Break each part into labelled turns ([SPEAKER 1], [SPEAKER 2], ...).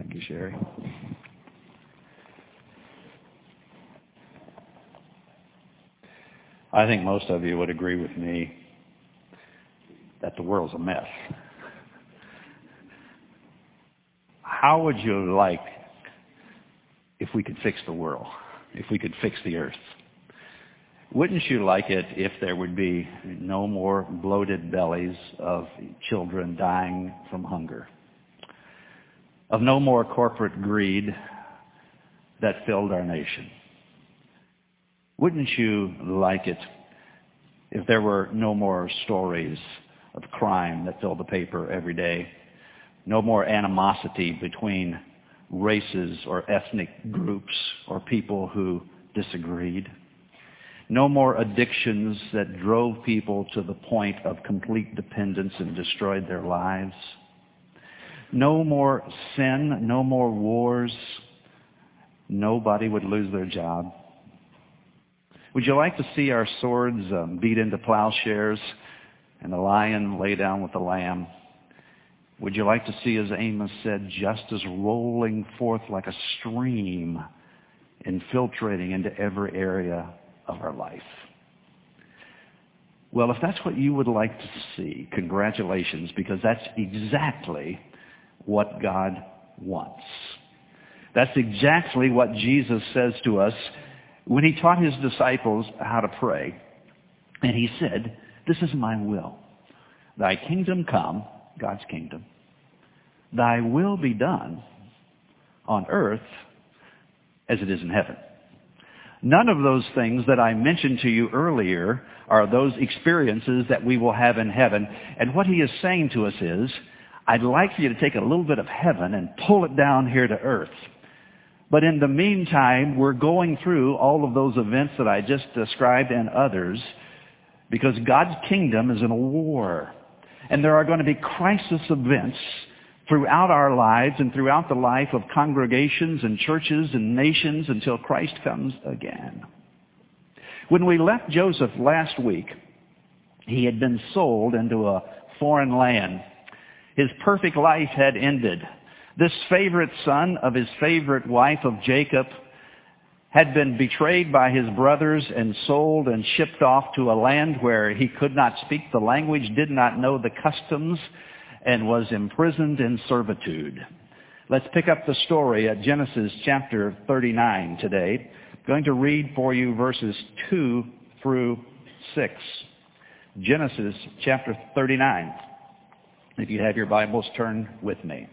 [SPEAKER 1] Thank you, Sherry. I think most of you would agree with me that the world's a mess. How would you like if we could fix the world, if we could fix the earth? Wouldn't you like it if there would be no more bloated bellies of children dying from hunger, of no more corporate greed that filled our nation? Wouldn't you like it if there were no more stories of crime that fill the paper every day, no more animosity between races or ethnic groups or people who disagreed, no more addictions that drove people to the point of complete dependence and destroyed their lives, no more sin, no more wars, nobody would lose their job? Would you like to see our swords beat into plowshares and the lion lay down with the lamb? Would you like to see, as Amos said, justice rolling forth like a stream, infiltrating into every area of our life? Well, if that's what you would like to see, congratulations, because that's exactly what God wants. That's exactly what Jesus says to us when he taught his disciples how to pray. And he said, "This is my will. Thy kingdom come," God's kingdom, "thy will be done on earth as it is in heaven." None of those things that I mentioned to you earlier are those experiences that we will have in heaven. And what he is saying to us is, I'd like for you to take a little bit of heaven and pull it down here to earth. But in the meantime, we're going through all of those events that I just described and others because God's kingdom is in a war. And there are going to be crisis events throughout our lives and throughout the life of congregations and churches and nations until Christ comes again. When we left Joseph last week, he had been sold into a foreign land. His perfect life had ended. This favorite son of his favorite wife of Jacob had been betrayed by his brothers and sold and shipped off to a land where he could not speak the language, did not know the customs, and was imprisoned in servitude. Let's pick up the story at Genesis chapter 39 today. I'm going to read for you verses 2 through 6. Genesis chapter 39. If you have your Bibles, turn with me.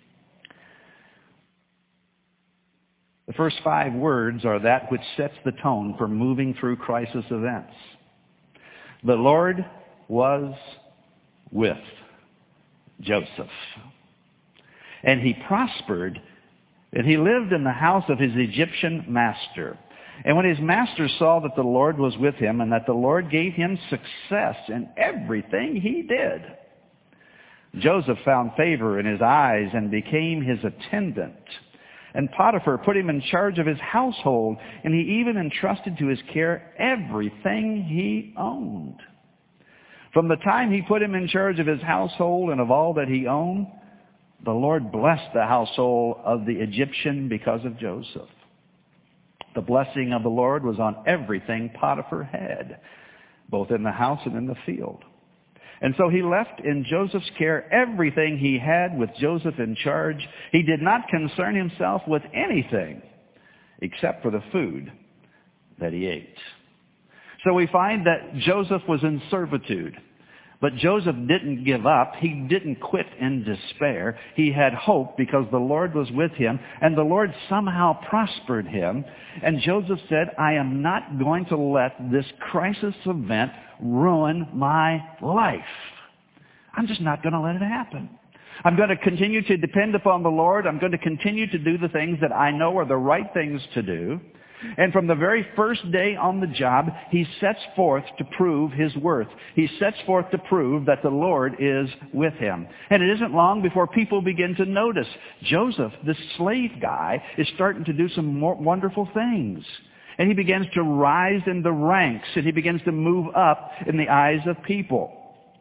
[SPEAKER 1] The first 5 words are that which sets the tone for moving through crisis events. The Lord was with Joseph, and he prospered, and he lived in the house of his Egyptian master. And when his master saw that the Lord was with him and that the Lord gave him success in everything he did, Joseph found favor in his eyes and became his attendant. And Potiphar put him in charge of his household, and he even entrusted to his care everything he owned. From the time he put him in charge of his household and of all that he owned, the Lord blessed the household of the Egyptian because of Joseph. The blessing of the Lord was on everything Potiphar had, both in the house and in the field. And so he left in Joseph's care everything he had with Joseph in charge. He did not concern himself with anything except for the food that he ate. So we find that Joseph was in servitude. But Joseph didn't give up. He didn't quit in despair. He had hope because the Lord was with him, and the Lord somehow prospered him. And Joseph said, I am not going to let this crisis event ruin my life. I'm just not going to let it happen. I'm going to continue to depend upon the Lord. I'm going to continue to do the things that I know are the right things to do. And from the very first day on the job, he sets forth to prove his worth. He sets forth to prove that the Lord is with him. And it isn't long before people begin to notice Joseph, this slave guy, is starting to do some more wonderful things. And he begins to rise in the ranks, and he begins to move up in the eyes of people.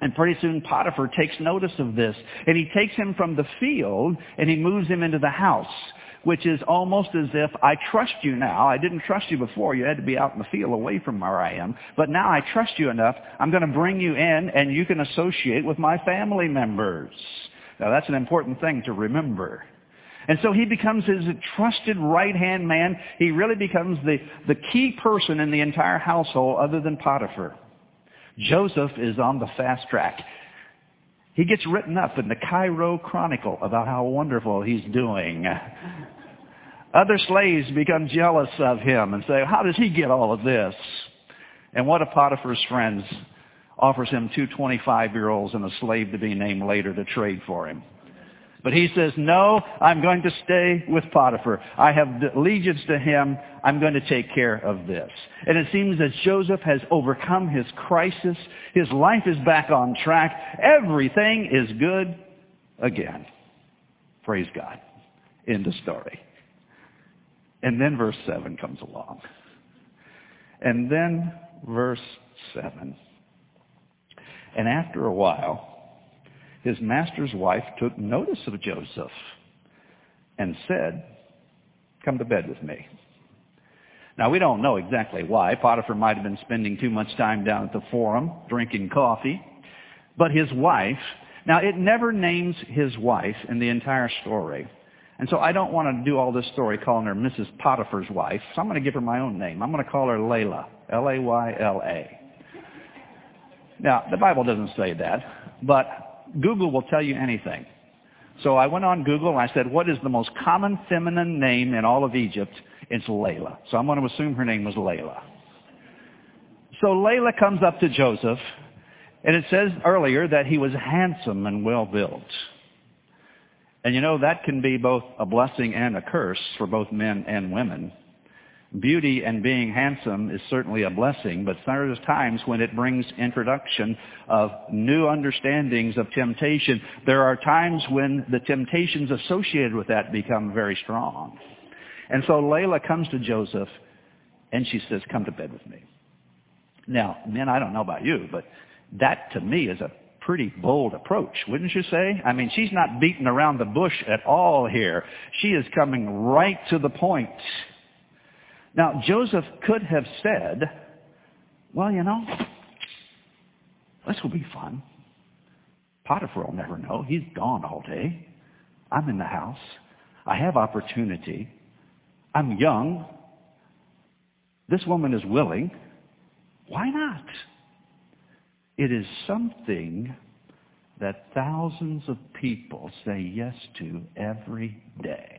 [SPEAKER 1] And pretty soon Potiphar takes notice of this. And he takes him from the field and he moves him into the house, which is almost as if I trust you now. I didn't trust you before. You had to be out in the field away from where I am. But now I trust you enough. I'm going to bring you in and you can associate with my family members. Now that's an important thing to remember. And so he becomes his trusted right-hand man. He really becomes the key person in the entire household other than Potiphar. Joseph is on the fast track. He gets written up in the Cairo Chronicle about how wonderful he's doing. Other slaves become jealous of him and say, how does he get all of this? And one of Potiphar's friends offers him 2 25-year-olds and a slave to be named later to trade for him. But he says, no, I'm going to stay with Potiphar. I have allegiance to him. I'm going to take care of this. And it seems that Joseph has overcome his crisis. His life is back on track. Everything is good again. Praise God. End of story. And then verse 7 comes along. And then verse 7. And after a while, his master's wife took notice of Joseph and said, come to bed with me. Now, we don't know exactly why. Potiphar might have been spending too much time down at the forum drinking coffee. But his wife, now it never names his wife in the entire story. And so I don't want to do all this story calling her Mrs. Potiphar's wife. So I'm going to give her my own name. I'm going to call her Layla. L-A-Y-L-A. Now, the Bible doesn't say that, but Google will tell you anything. So I went on Google and I said, what is the most common feminine name in all of Egypt? It's Layla. So I'm going to assume her name was Layla. So Layla comes up to Joseph, and it says earlier that he was handsome and well-built. And you know, that can be both a blessing and a curse for both men and women. Beauty and being handsome is certainly a blessing, but there's times when it brings introduction of new understandings of temptation. There are times when the temptations associated with that become very strong. And so Layla comes to Joseph and she says, come to bed with me. Now, men, I don't know about you, but that to me is a pretty bold approach, wouldn't you say? I mean, she's not beating around the bush at all here. She is coming right to the point. Now, Joseph could have said, well, you know, this will be fun. Potiphar will never know. He's gone all day. I'm in the house. I have opportunity. I'm young. This woman is willing. Why not? It is something that thousands of people say yes to every day.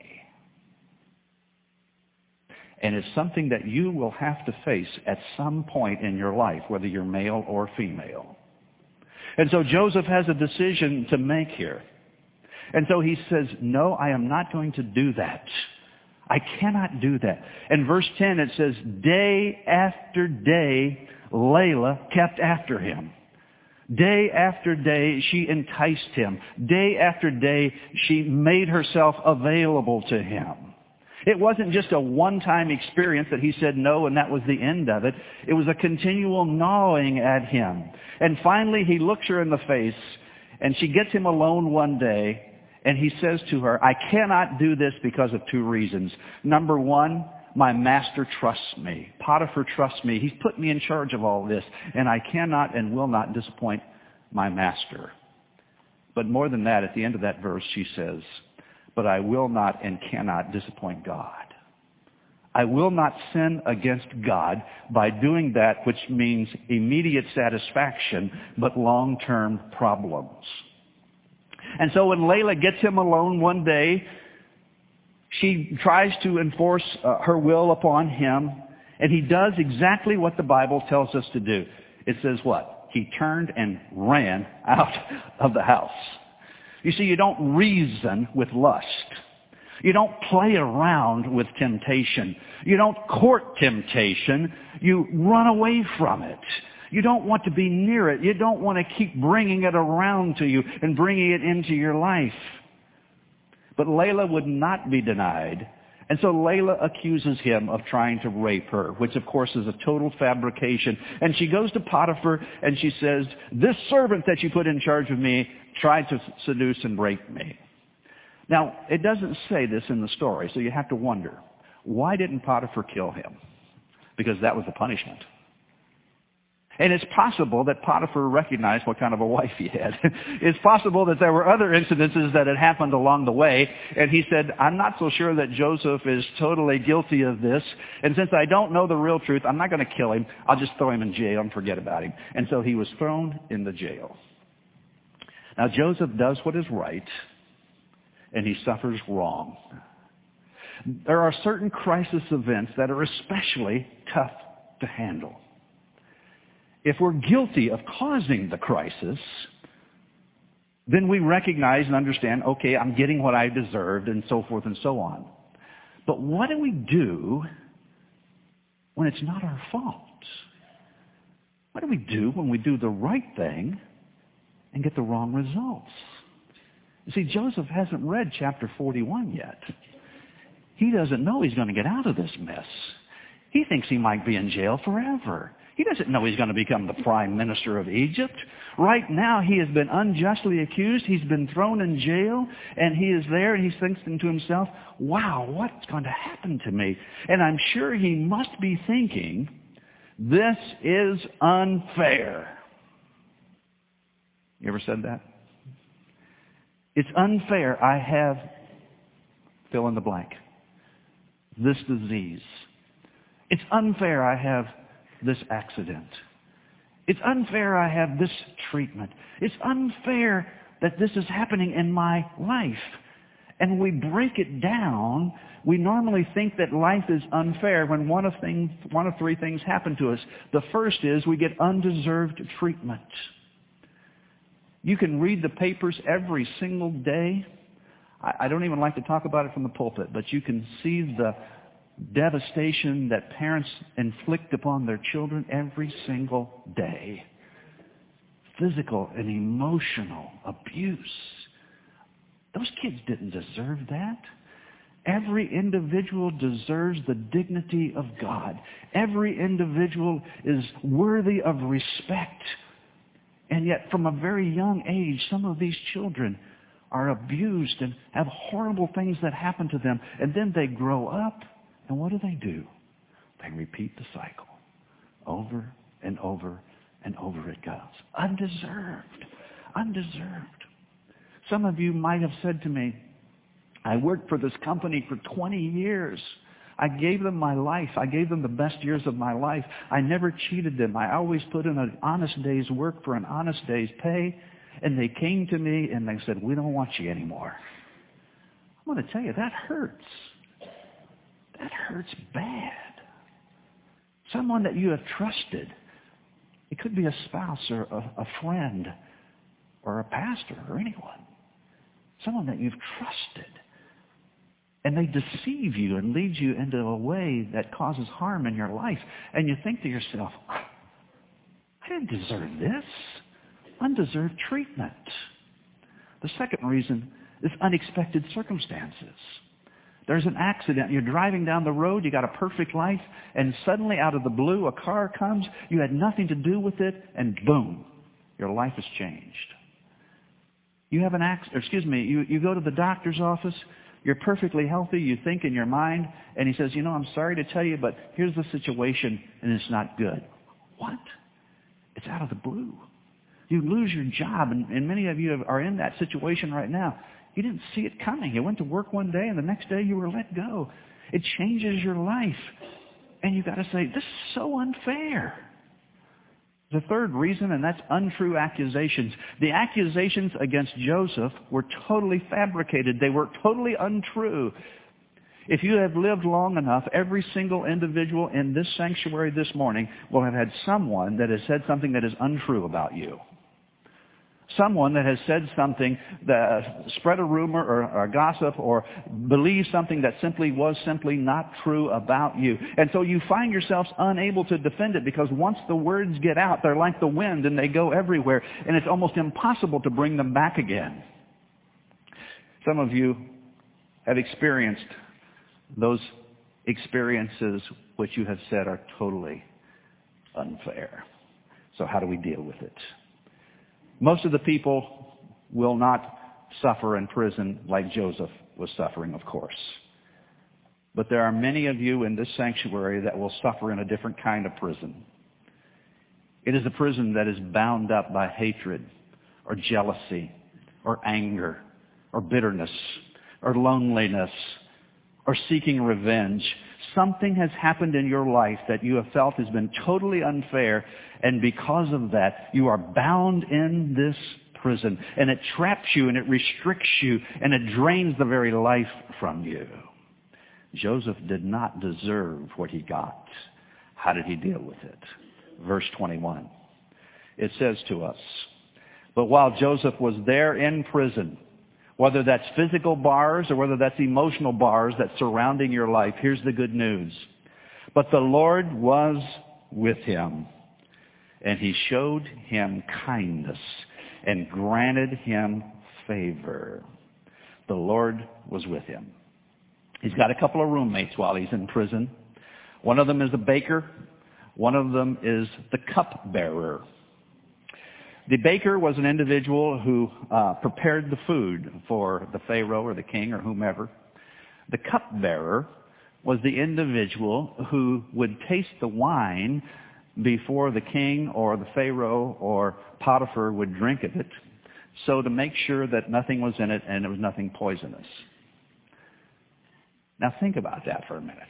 [SPEAKER 1] And it's something that you will have to face at some point in your life, whether you're male or female. And so Joseph has a decision to make here. And so he says, no, I am not going to do that. I cannot do that. In verse 10 it says, day after day, Layla kept after him. Day after day, she enticed him. Day after day, she made herself available to him. It wasn't just a one-time experience that he said no and that was the end of it. It was a continual gnawing at him. And finally he looks her in the face and she gets him alone one day and he says to her, I cannot do this because of 2 reasons. Number 1, my master trusts me. Potiphar trusts me. He's put me in charge of all this and I cannot and will not disappoint my master. But more than that, at the end of that verse she says, but I will not and cannot disappoint God. I will not sin against God by doing that which means immediate satisfaction, but long-term problems. And so when Layla gets him alone one day, she tries to enforce her will upon him, and he does exactly what the Bible tells us to do. It says what? He turned and ran out of the house. You see, you don't reason with lust. You don't play around with temptation. You don't court temptation. You run away from it. You don't want to be near it. You don't want to keep bringing it around to you and bringing it into your life. But Layla would not be denied And so Layla accuses him of trying to rape her, which of course is a total fabrication. And she goes to Potiphar and she says, this servant that you put in charge of me tried to seduce and rape me. Now, it doesn't say this in the story, so you have to wonder, why didn't Potiphar kill him? Because that was the punishment. And it's possible that Potiphar recognized what kind of a wife he had. It's possible that there were other incidences that had happened along the way, and he said, I'm not so sure that Joseph is totally guilty of this, and since I don't know the real truth, I'm not going to kill him. I'll just throw him in jail and forget about him. And so he was thrown in the jail. Now, Joseph does what is right, and he suffers wrong. There are certain crisis events that are especially tough to handle. If we're guilty of causing the crisis, then we recognize and understand, okay, I'm getting what I deserved, and so forth and so on. But what do we do when it's not our fault? What do we do when we do the right thing and get the wrong results? You see, Joseph hasn't read chapter 41 yet. He doesn't know he's going to get out of this mess. He thinks he might be in jail forever. He doesn't know he's going to become the prime minister of Egypt. Right now, he has been unjustly accused. He's been thrown in jail, and he is there, and he's thinking to himself, wow, what's going to happen to me? And I'm sure he must be thinking, this is unfair. You ever said that? It's unfair. I have, fill in the blank, this disease. It's unfair I have this accident. It's unfair I have this treatment. It's unfair that this is happening in my life. And we break it down. We normally think that life is unfair when one of three things happen to us. The first is we get undeserved treatment. You can read the papers every single day. I don't even like to talk about it from the pulpit, but you can see the devastation that parents inflict upon their children every single day. Physical and emotional abuse. Those kids didn't deserve that. Every individual deserves the dignity of God. Every individual is worthy of respect. And yet, from a very young age, some of these children are abused and have horrible things that happen to them. And then they grow up. And what do? They repeat the cycle. Over and over and over it goes. Undeserved. Undeserved. Some of you might have said to me, I worked for this company for 20 years. I gave them my life. I gave them the best years of my life. I never cheated them. I always put in an honest day's work for an honest day's pay. And they came to me and they said, we don't want you anymore. I'm going to tell you, that hurts. That hurts bad. Someone that you have trusted. It could be a spouse or a friend or a pastor or anyone. Someone that you've trusted. And they deceive you and lead you into a way that causes harm in your life. And you think to yourself, I didn't deserve this. Undeserved treatment. The second reason is unexpected circumstances. There's an accident. You're driving down the road. You got a perfect life. And suddenly, out of the blue, a car comes. You had nothing to do with it. And boom, your life has changed. You have an accident. You go to the doctor's office. You're perfectly healthy. You think in your mind. And he says, I'm sorry to tell you, but here's the situation, and it's not good. What? It's out of the blue. You lose your job, and many of you are in that situation right now. You didn't see it coming. You went to work one day, and the next day you were let go. It changes your life. And you've got to say, this is so unfair. The third reason, and that's untrue accusations. The accusations against Joseph were totally fabricated. They were totally untrue. If you have lived long enough, every single individual in this sanctuary this morning will have had someone that has said something that is untrue about you. Someone that has said something, that spread a rumor or a gossip or believed something that was simply not true about you. And so you find yourselves unable to defend it because once the words get out, they're like the wind and they go everywhere. And it's almost impossible to bring them back again. Some of you have experienced those experiences which you have said are totally unfair. So how do we deal with it? Most of the people will not suffer in prison like Joseph was suffering, of course. But there are many of you in this sanctuary that will suffer in a different kind of prison. It is a prison that is bound up by hatred or jealousy or anger or bitterness or loneliness or seeking revenge. Something has happened in your life that you have felt has been totally unfair, and because of that, you are bound in this prison, and it traps you and it restricts you and it drains the very life from you. Joseph did not deserve what he got. How did he deal with it? Verse 21. It says to us, but while Joseph was there in prison, whether that's physical bars or whether that's emotional bars that's surrounding your life, here's the good news. But the Lord was with him, and he showed him kindness and granted him favor. The Lord was with him. He's got a couple of roommates while he's in prison. One of them is a baker. One of them is the cupbearer. The baker was an individual who prepared the food for the Pharaoh or the king or whomever. The cupbearer was the individual who would taste the wine before the king or the Pharaoh or Potiphar would drink of it, so to make sure that nothing was in it and it was nothing poisonous. Now think about that for a minute.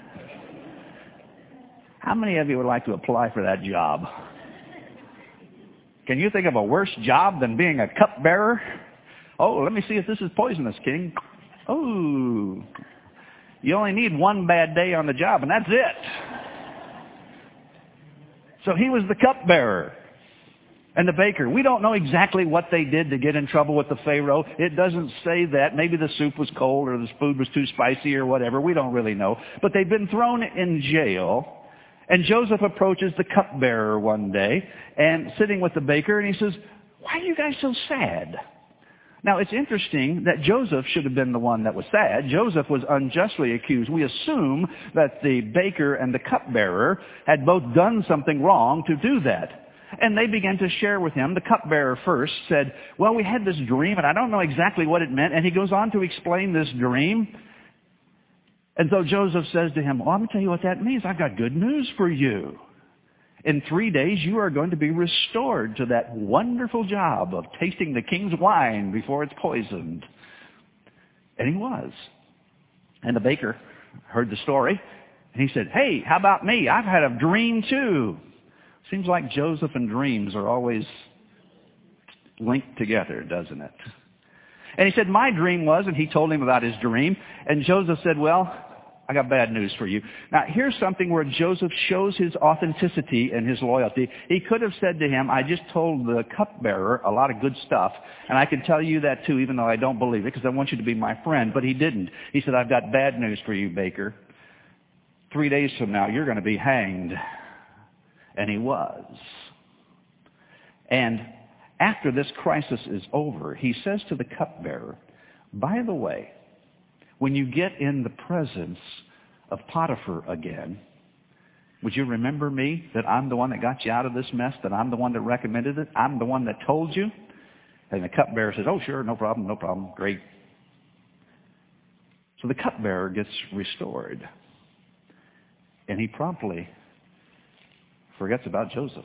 [SPEAKER 1] How many of you would like to apply for that job? Can you think of a worse job than being a cupbearer? Oh, let me see if this is poisonous, king. Oh, you only need one bad day on the job and that's it. So he was the cupbearer and the baker. We don't know exactly what they did to get in trouble with the Pharaoh. It doesn't say that. Maybe the soup was cold or the food was too spicy or whatever. We don't really know. But they've been thrown in jail. And Joseph approaches the cupbearer one day and sitting with the baker, and he says, why are you guys so sad? Now, it's interesting that Joseph should have been the one that was sad. Joseph was unjustly accused. We assume that the baker and the cupbearer had both done something wrong to do that. And they began to share with him. The cupbearer first said, well, we had this dream, and I don't know exactly what it meant. And he goes on to explain this dream. And so Joseph says to him, well, I'm going to tell you what that means. I've got good news for you. In 3 days, you are going to be restored to that wonderful job of tasting the king's wine before it's poisoned. And he was. And the baker heard the story, and he said, hey, how about me? I've had a dream too. Seems like Joseph and dreams are always linked together, doesn't it? And he said, my dream was, and he told him about his dream. And Joseph said, well, I got bad news for you. Now, here's something where Joseph shows his authenticity and his loyalty. He could have said to him, I just told the cupbearer a lot of good stuff, and I can tell you that too, even though I don't believe it, because I want you to be my friend. But he didn't. He said, I've got bad news for you, baker. 3 days from now, you're going to be hanged. And he was. And after this crisis is over, he says to the cupbearer, by the way, when you get in the presence of Potiphar again, would you remember me, that I'm the one that got you out of this mess, that I'm the one that recommended it, I'm the one that told you? And the cupbearer says, oh, sure, no problem, great. So the cupbearer gets restored. And he promptly forgets about Joseph.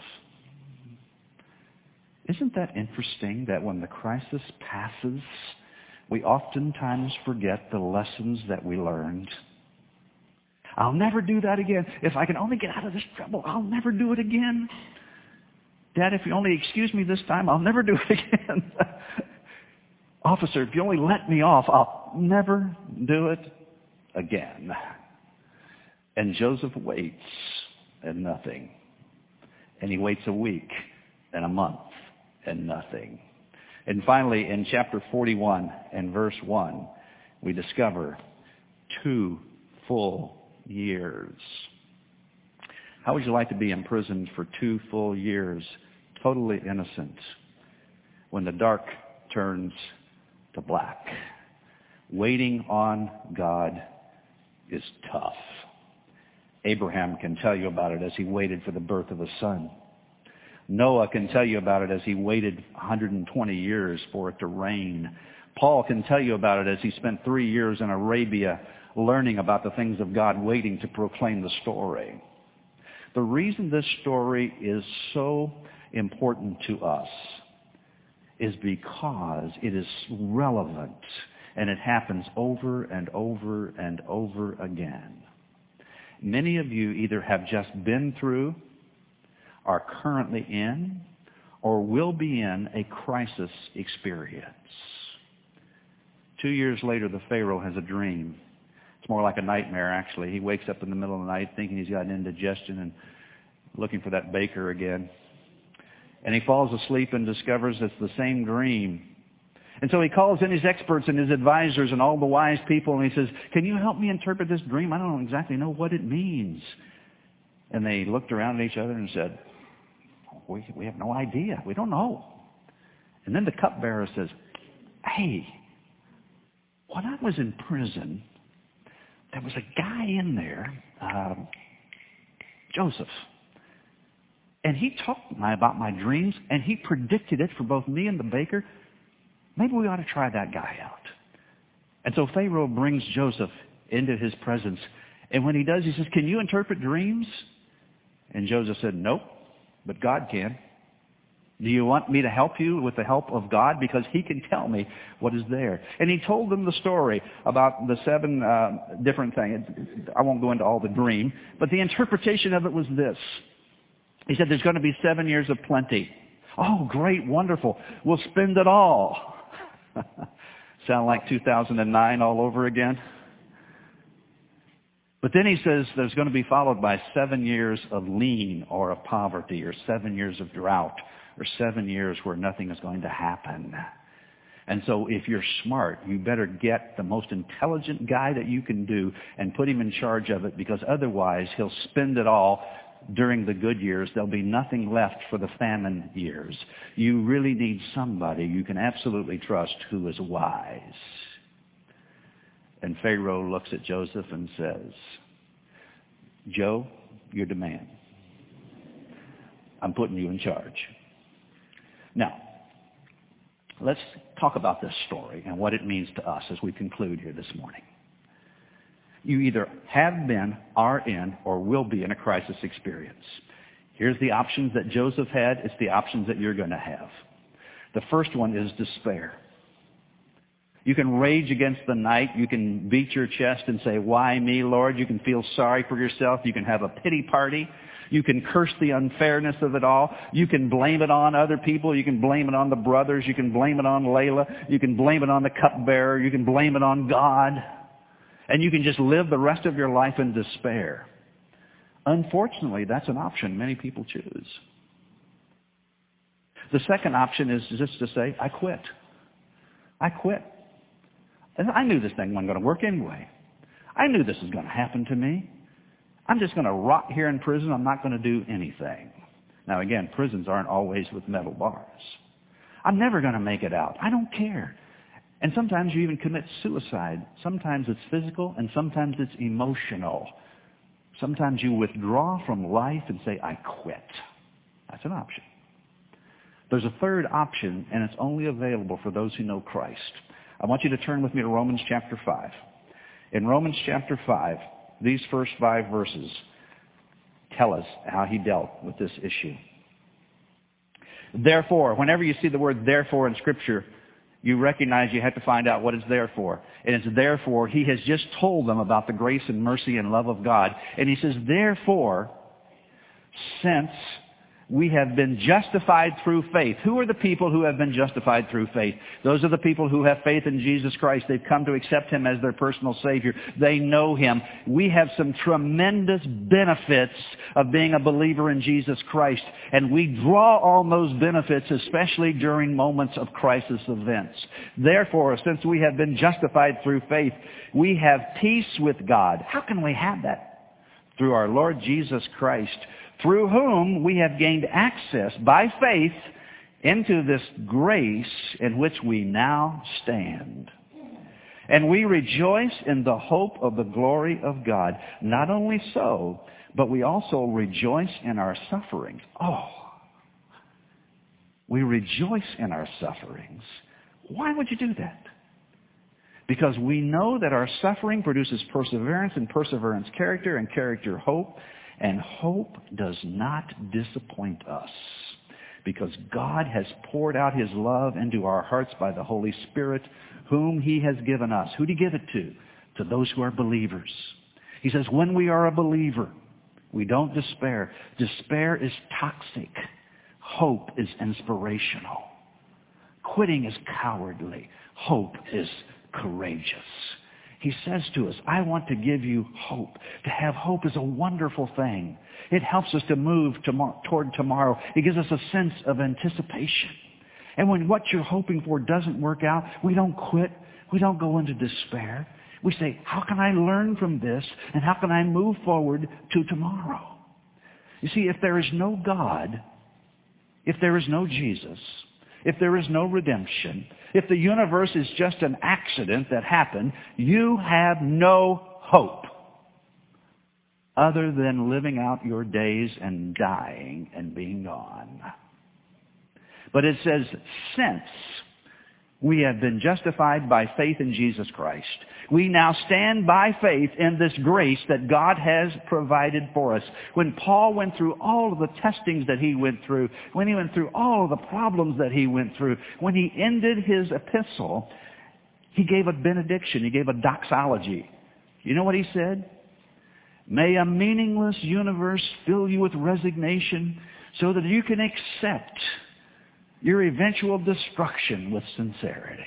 [SPEAKER 1] Isn't that interesting that when the crisis passes, we oftentimes forget the lessons that we learned? I'll never do that again. If I can only get out of this trouble, I'll never do it again. Dad, if you only excuse me this time, I'll never do it again. Officer, if you only let me off, I'll never do it again. And Joseph waits and nothing. And he waits a week and a month and nothing. And finally, in chapter 41 and verse 1, we discover 2 full years. How would you like to be imprisoned for 2 full years, totally innocent, when the dark turns to black, waiting on God is tough. Abraham can tell you about it as he waited for the birth of a son. Noah can tell you about it as he waited 120 years for it to rain. Paul can tell you about it as he spent 3 years in Arabia learning about the things of God, waiting to proclaim the story. The reason this story is so important to us is because it is relevant, and it happens over and over and over again. Many of you either have just been through, are currently in, or will be in a crisis experience. 2 years later, the Pharaoh has a dream. It's more like a nightmare, actually. He wakes up in the middle of the night thinking he's got an indigestion and looking for that baker again. And he falls asleep and discovers it's the same dream. And so he calls in his experts and his advisors and all the wise people, and he says, "Can you help me interpret this dream? I don't exactly know what it means." And they looked around at each other and said, we have no idea. We don't know. And then the cupbearer says, "Hey, when I was in prison, there was a guy in there, Joseph. And he talked to me about my dreams, and he predicted it for both me and the baker. Maybe we ought to try that guy out." And so Pharaoh brings Joseph into his presence. And when he does, he says, "Can you interpret dreams?" And Joseph said, "Nope, but God can. Do you want me to help you with the help of God? Because he can tell me what is there." And he told them the story about the 7 different things. I won't go into all the dream, but the interpretation of it was this. He said, "There's going to be 7 years of plenty." "Oh, great, wonderful. We'll spend it all." Sound like 2009 all over again? But then he says there's going to be followed by 7 years of lean or of poverty, or 7 years of drought, or 7 years where nothing is going to happen. And so if you're smart, you better get the most intelligent guy that you can do and put him in charge of it, because otherwise he'll spend it all during the good years. There'll be nothing left for the famine years. You really need somebody you can absolutely trust who is wise. And Pharaoh looks at Joseph and says, "Joe, you're the man. I'm putting you in charge." Now, let's talk about this story and what it means to us as we conclude here this morning. You either have been, are in, or will be in a crisis experience. Here's the options that Joseph had. It's the options that you're going to have. The first one is despair. You can rage against the night. You can beat your chest and say, "Why me, Lord?" You can feel sorry for yourself. You can have a pity party. You can curse the unfairness of it all. You can blame it on other people. You can blame it on the brothers. You can blame it on Layla. You can blame it on the cupbearer. You can blame it on God. And you can just live the rest of your life in despair. Unfortunately, that's an option many people choose. The second option is just to say, "I quit. I quit. And I knew this thing wasn't going to work anyway. I knew this was going to happen to me. I'm just going to rot here in prison. I'm not going to do anything." Now again, prisons aren't always with metal bars. "I'm never going to make it out. I don't care." And sometimes you even commit suicide. Sometimes it's physical, and sometimes it's emotional. Sometimes you withdraw from life and say, "I quit." That's an option. There's a third option, and it's only available for those who know Christ. I want you to turn with me to Romans chapter 5. In Romans chapter 5, these first 5 verses tell us how he dealt with this issue. Therefore, whenever you see the word "therefore" in Scripture, you recognize you have to find out what it's there for. And it's therefore, he has just told them about the grace and mercy and love of God. And he says, "Therefore, since we have been justified through faith." Who are the people who have been justified through faith? Those are the people who have faith in Jesus Christ. They've come to accept him as their personal Savior. They know him. We have some tremendous benefits of being a believer in Jesus Christ. And we draw on those benefits, especially during moments of crisis events. Therefore, since we have been justified through faith, we have peace with God. How can we have that? Through our Lord Jesus Christ, through whom we have gained access by faith into this grace in which we now stand. And we rejoice in the hope of the glory of God. Not only so, but we also rejoice in our sufferings. Oh, we rejoice in our sufferings. Why would you do that? Because we know that our suffering produces perseverance, and perseverance character, and character hope. And hope does not disappoint us, because God has poured out His love into our hearts by the Holy Spirit, whom He has given us. Who did He give it to? To those who are believers. He says, when we are a believer, we don't despair. Despair is toxic. Hope is inspirational. Quitting is cowardly. Hope is courageous. He says to us, I want to give you hope. To have hope is a wonderful thing. It helps us to move toward tomorrow. It gives us a sense of anticipation. And when what you're hoping for doesn't work out, we don't quit. We don't go into despair. We say, how can I learn from this? And how can I move forward to tomorrow? You see, if there is no God, if there is no Jesus, if there is no redemption, if the universe is just an accident that happened, you have no hope other than living out your days and dying and being gone. But it says, since we have been justified by faith in Jesus Christ, we now stand by faith in this grace that God has provided for us. When Paul went through all of the testings that he went through, when he went through all of the problems that he went through, when he ended his epistle, he gave a benediction. He gave a doxology. You know what he said? May a meaningless universe fill you with resignation so that you can accept your eventual destruction with sincerity.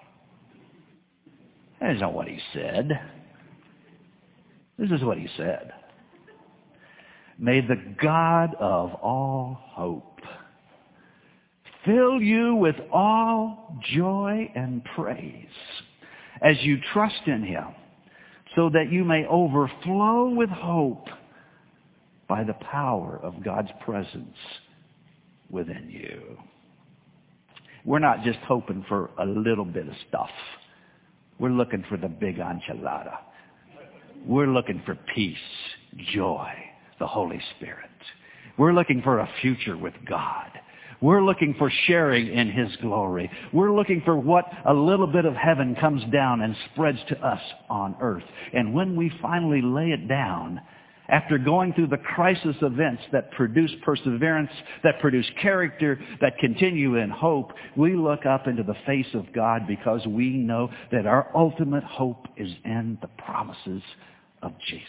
[SPEAKER 1] That is not what he said. This is what he said. May the God of all hope fill you with all joy and praise as you trust in Him, so that you may overflow with hope by the power of God's presence within you. We're not just hoping for a little bit of stuff. We're looking for the big enchilada. We're looking for peace, joy, the Holy Spirit. We're looking for a future with God. We're looking for sharing in His glory. We're looking for what a little bit of heaven comes down and spreads to us on earth. And when we finally lay it down, after going through the crisis events that produce perseverance, that produce character, that continue in hope, we look up into the face of God because we know that our ultimate hope is in the promises of Jesus.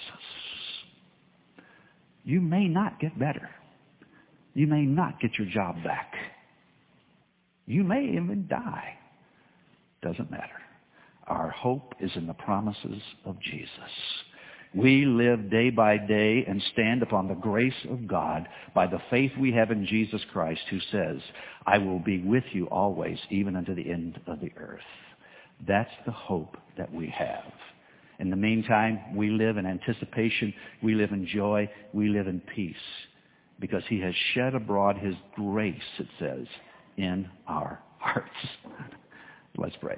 [SPEAKER 1] You may not get better. You may not get your job back. You may even die. Doesn't matter. Our hope is in the promises of Jesus. We live day by day and stand upon the grace of God by the faith we have in Jesus Christ, who says, I will be with you always, even unto the end of the earth. That's the hope that we have. In the meantime, we live in anticipation, we live in joy, we live in peace, because He has shed abroad His grace, it says, in our hearts. Let's pray.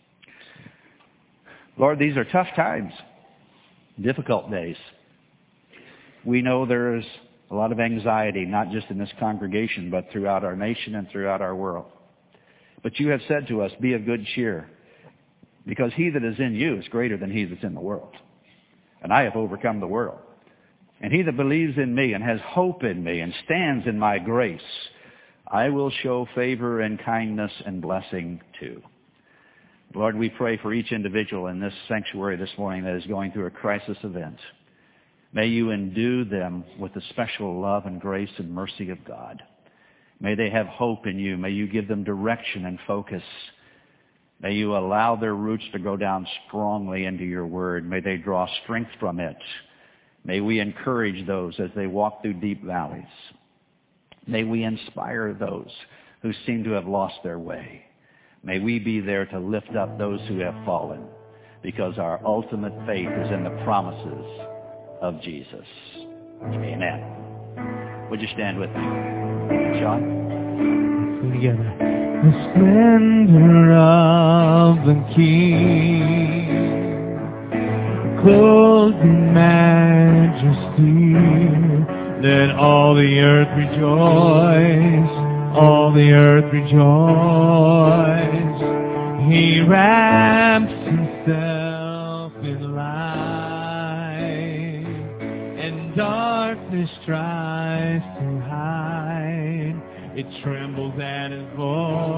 [SPEAKER 1] Lord, these are tough times. Difficult days. We know there is a lot of anxiety, not just in this congregation, but throughout our nation and throughout our world. But you have said to us, be of good cheer, because He that is in you is greater than he that's in the world. And I have overcome the world. And he that believes in me and has hope in me and stands in my grace, I will show favor and kindness and blessing too. Lord, we pray for each individual in this sanctuary this morning that is going through a crisis event. May you endue them with the special love and grace and mercy of God. May they have hope in you. May you give them direction and focus. May you allow their roots to go down strongly into your word. May they draw strength from it. May we encourage those as they walk through deep valleys. May we inspire those who seem to have lost their way. May we be there to lift up those who have fallen, because our ultimate faith is in the promises of Jesus. Amen. Would you stand with me? Sean?
[SPEAKER 2] Together. The splendor of the King. clothed in majesty. Let all the earth rejoice, all the earth rejoice. He wraps himself in light, and darkness tries to hide. It trembles at his voice.